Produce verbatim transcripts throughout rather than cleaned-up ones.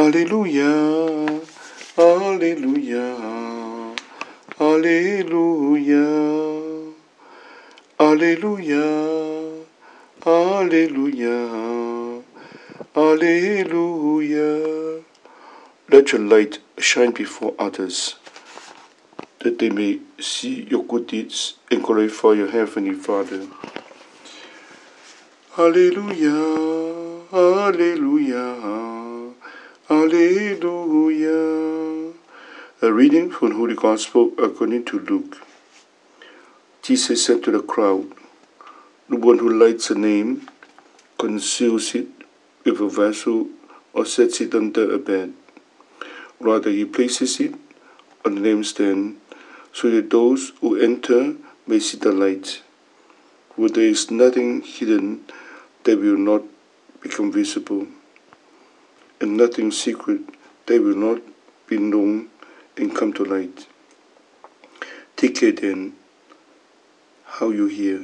Alleluia, Alleluia, Alleluia, Alleluia, Alleluia, Alleluia. Let your light shine before others, that they may see your good deeds and glorify your heavenly Father. Alleluia, Alleluia, Alleluia. A reading from the Holy Gospel according to Luke. Jesus said to the crowd, "The one who lights a lamp conceals it with a vessel or sets it under a bed. Rather, he places it on the lampstand so that those who enter may see the light. For there is nothing hidden that will not become visible, and nothing secret that will not be known and come to light. Take care then how you hear.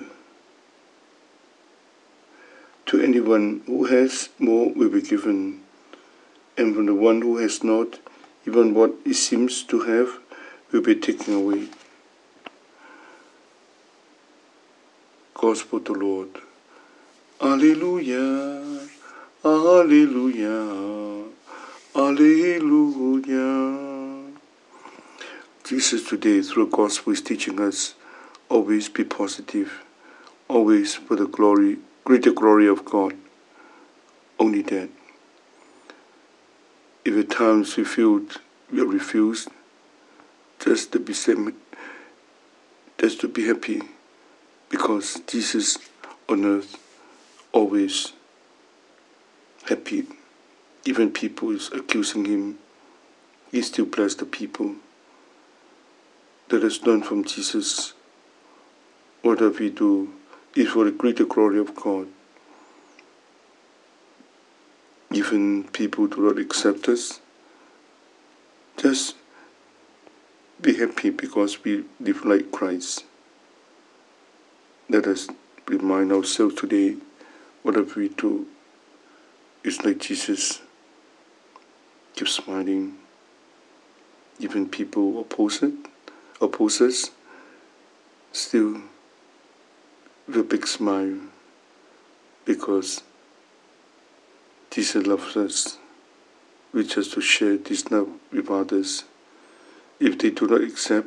To anyone who has more will be given, and from the one who has not, even what he seems to have will be taken away." Gospel of the Lord. Alleluia, Alleluia, Alleluia. Jesus today, through the Gospel, is teaching us always be positive, always for the glory, greater glory of God. Only that. If at times we feel we are refused, just to be just to be happy, because Jesus on earth always happy. Even people is accusing him, he still bless the people. Let us learn from Jesus. Whatever we do is for the greater glory of God. Even people do not accept us, just be happy because we live like Christ. Let us remind ourselves today, whatever we do is like Jesus. Keep smiling. Even people oppose it, oppose us, still with a big smile, because Jesus loves us. We just to share this love with others. If they do not accept,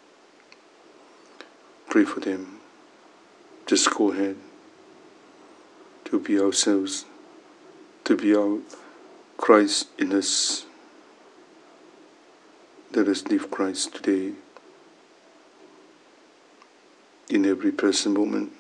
pray for them. Just go ahead to be ourselves, to be our Christ in us. Let us live Christ today in every present moment.